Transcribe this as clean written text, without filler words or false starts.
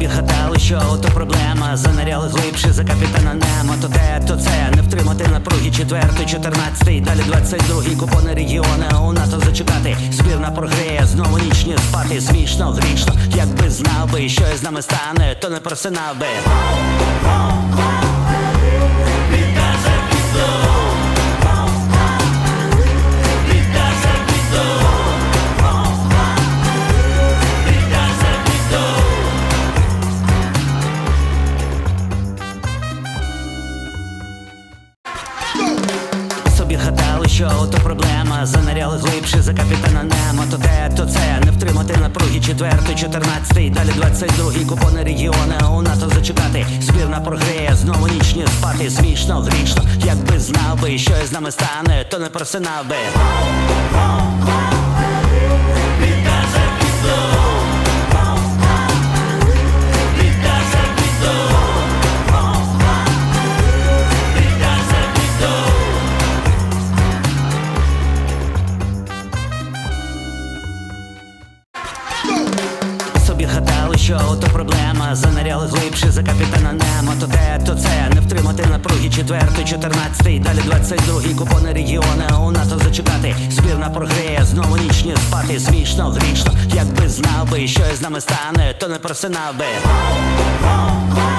Собі гадали, що то проблема. Занаряли глибше за капітана Немо. То те, то це, не втримати напруги. 4-й, 14-й, далі 22-й. Купони регіони, у НАТО зачекати. Збірна програє, знову ніч не спати. Смішно, грішно, якби знав би, що із нами стане, то не просинав би. Собі гадали, що то проблема. Занаряли глибше за капітана Немо. То те, то це, не втримати напруги. 4-й, 14-й, далі 22-й. Купони регіони, у НАТО зачекати. Збірна програє, знову ніч не спати. Смішно, грішно, якби знав би, що із нами стане, то не просинав би. Собі гадали, що то проблема. Занаряли глибше за капітана Немо. То те, то це, не втримати напруги. 4-й, 14-й, далі 22-й. Купони регіони, у НАТО зачекати. Збірна програє, знову ніч не спати. Смішно, грішно, якби знав би, що із нами стане, то не просинав би.